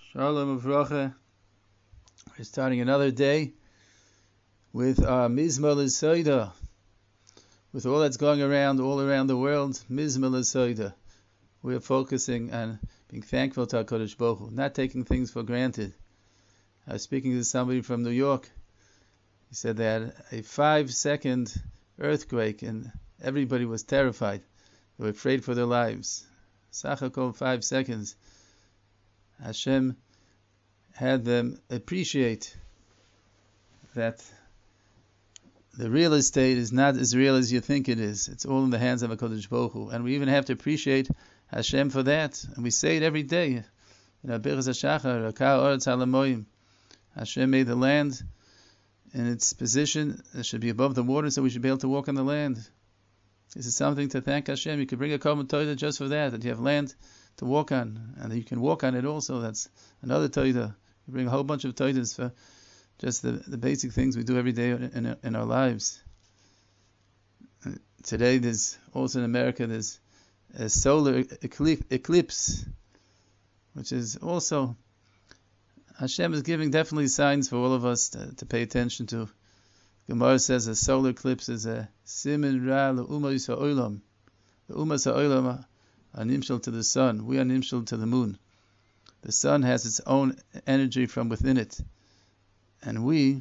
Shalom Uvracha. We're starting another day with our Mizmor L'Soida. With all that's going around, all around the world, Mizmor L'Soida. We're focusing on being thankful to HaKadosh Baruch Hu, not taking things for granted. I was speaking to somebody from New York. He said they had a 5-second earthquake and everybody was terrified. They were afraid for their lives. Sachakol 5 seconds. Hashem had them appreciate that the real estate is not as real as you think it is. It's all in the hands of HaKadosh Baruch Hu. And we even have to appreciate Hashem for that. And we say it every day. In our Birchas HaShachar, Rakah Oretz HaLamoyim. Hashem made the land in its position. It should be above the water, so we should be able to walk on the land. This is something to thank Hashem. You could bring a Korban Torah just for that you have land to walk on, and you can walk on it also. That's another Torah. You bring a whole bunch of Torahs for just the basic things we do every day in our lives. Today, there's also in America, there's a solar eclipse, which is also, Hashem is giving definitely signs for all of us to pay attention to. Gemara says a solar eclipse is a simin ra l'umas ha'olam. The umas ha'olam are nimshal to the sun. We are nimshal to the moon. The sun has its own energy from within it. And we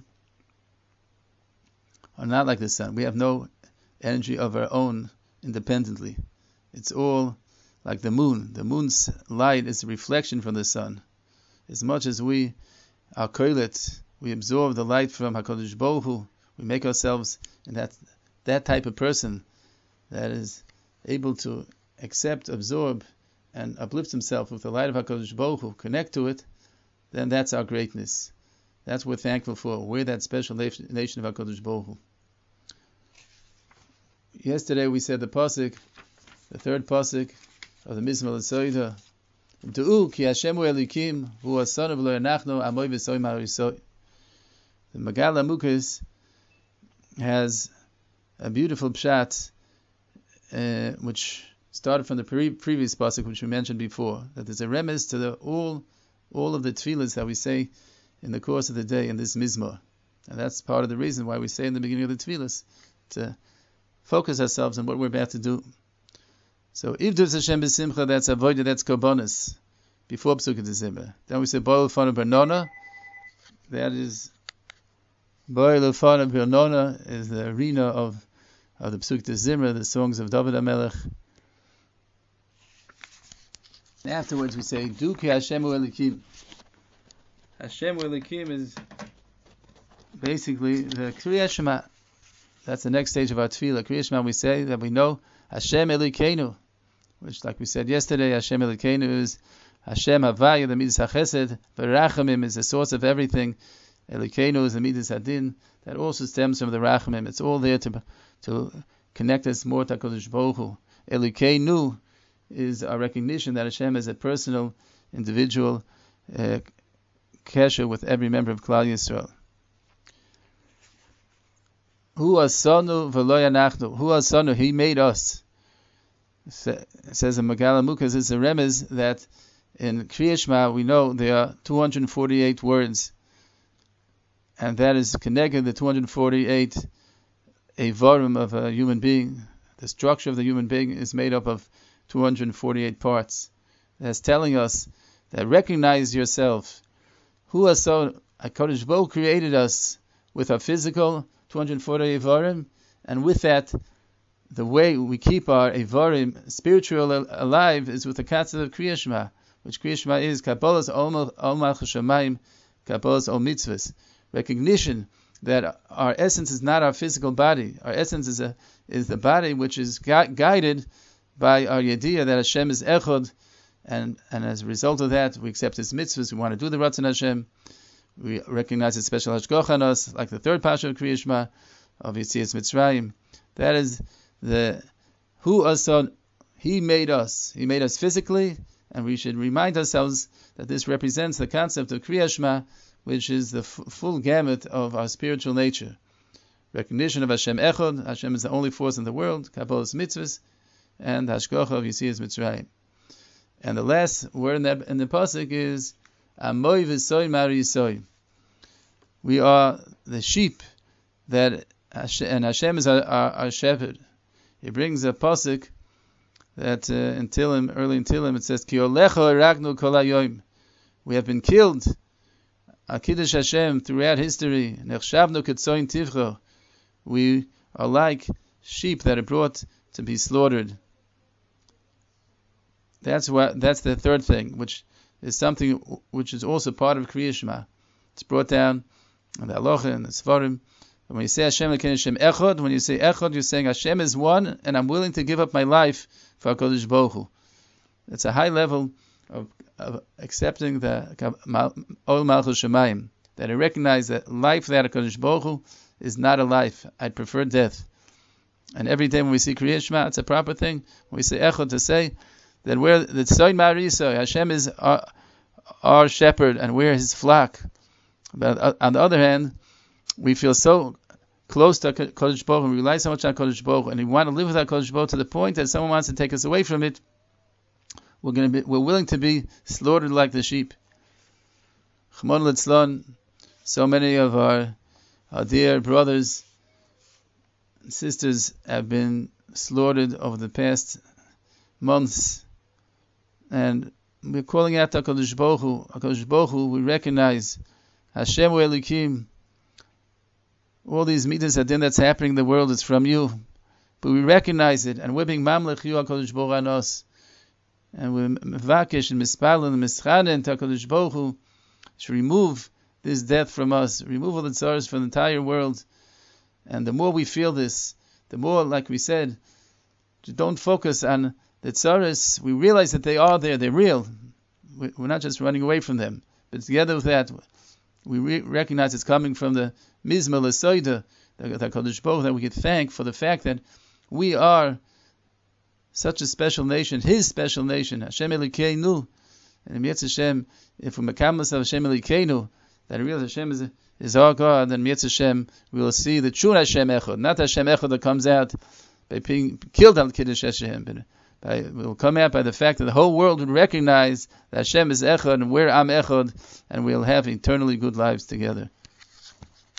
are not like the sun. We have no energy of our own independently. It's all like the moon. The moon's light is a reflection from the sun. As much as we are koilet, we absorb the light from HaKadosh Baruch Hu. We make ourselves in that type of person that is able to accept, absorb, and uplift himself with the light of HaKadosh Baruch Hu, connect to it, then that's our greatness. That's what we're thankful for. We're that special nation of HaKadosh Baruch Hu. Yesterday we said the pasuk, the third pasuk of the Mizmor L'Soida, D'u ki Hashem hu Elikim hu asanu v'lo yanachnu amoy v'soy ma'arisoi. The Megala Mukas has a beautiful pshat, which started from the previous pasuk, which we mentioned before, that there's a remez to all of the tefillas that we say in the course of the day in this mizmor, and that's part of the reason why we say in the beginning of the tefillas to focus ourselves on what we're about to do. So Ivdus Hashem b'simcha, that's avodah, that's korbanos before Psukei D'Zimra. Then we say Bo'el Lefanav B'Nona, that is Bo'el Lefanav B'Nona is the arena of the Psukei D'Zimra, the songs of David HaMelech. Afterwards we say Du ki Hashem hu Elikim. Hashem hu Elikim is basically the Kriyat Shema. That's the next stage of our tefillah. Kriyat Shema, we say that we know Hashem Elokeinu, which, like we said yesterday, Hashem Elokeinu is Hashem Havaya, the Midas HaChesed. V'Rachamim is the source of everything. Elokeinu is the Midas Hadin. That also stems from the Rachamim. It's all there to connect us more to HaKadosh Baruch Hu. Elokeinu is our recognition that Hashem is a personal, individual kesher with every member of Klal Yisrael. Hu asanu v'lo yanachnu. Hu asanu, He made us. It says in Megala Mukas, it's a remez that in Kriyat Shema we know there are 248 words, and that is connected the 248 Eivarim of a human being. The structure of the human being is made up of 248 parts. That's telling us that recognize yourself. Hu asanu, HaKadosh Baruch Hu created us with our physical 240 Eivarim, and with that, the way we keep our Eivarim spiritual alive is with the concept of Kriyat Shema, which Kriyat Shema is Kabbalas Ol Malchus Shamayim, Kabbalas Ol Mitzvahs. Recognition that our essence is not our physical body. Our essence is the body which is guided by our Yediyah that Hashem is Echad, and as a result of that, we accept His mitzvahs. We want to do the Ratzon Hashem. We recognize His special hashgacha on us, like the third parsha of Kriyat Shema of Yetzias Mitzrayim. That is the Hu Asan. He made us. He made us physically, and we should remind ourselves that this represents the concept of Kriyat Shema, which is the full gamut of our spiritual nature. Recognition of Hashem Echad. Hashem is the only force in the world. Kabbalas mitzvahs, and hashgacha of Yetzias Mitzrayim. And the last word in the pasuk is Amoy v'soy marisoy. We are the sheep that, and Hashem is our shepherd. He brings a pasuk that in Tehillim, early in Tehillim, it says, Ki olecho eragnu kol hayoim. We have been killed, Kiddush Hashem, throughout history. Nechshavnu ketzoin tivcho. We are like sheep that are brought to be slaughtered. That's the third thing, which is something which is also part of Kriya Shema. It's brought down in the Halacha and the Sfarim. When you say Hashem Elokeinu Hashem Echad, when you say Echad, you're saying Hashem is one, and I'm willing to give up my life for HaKadosh Baruch Hu. It's a high level of accepting the Ol Malchus Shemayim, that I recognize that life without HaKadosh Baruch Hu is not a life. I'd prefer death. And every day when we see Kriya Shema, it's a proper thing. When we say Echad, to say that we're the Tzoyin Ma'ariso, Hashem is our shepherd, and we're His flock. But on the other hand, we feel so close to Kodesh Baruch Hu, we rely so much on Kodesh Baruch Hu, and we want to live with our Kodesh Baruch Hu to the point that someone wants to take us away from it. We're willing to be slaughtered like the sheep. Chmon Litzlon, so many of our dear brothers and sisters have been slaughtered over the past months, and we're calling out to HaKadosh Baruch Hu. HaKadosh Baruch Hu, we recognize Hashem Hu Elokim. All these midas adin that's happening in the world is from you, but we recognize it, and we're being mamlech you HaKadosh Baruch Hu on us, and we're mevakesh and mispalel and mischanen to HaKadosh Baruch Hu to remove this death from us, remove all the tzaras from the entire world. And the more we feel this, the more, like we said, don't focus on the tzaras. We realize that they are there, they're real. We're not just running away from them, but together with that, we recognize it's coming from the Mizmah L'Soida, the Kodesh Baruch Hu, that we can thank for the fact that we are such a special nation, His special nation, Hashem Elokeinu. And Mietz Hashem, if we mekam of Hashem Elokeinu, that real Hashem is our God, then Mietz Hashem, we will see the true Hashem Echad, not Hashem Echad that comes out by being killed on Kiddush Hashem. It will come out by the fact that the whole world would recognize that Hashem is Echad and we're Am Echad, and we'll have eternally good lives together.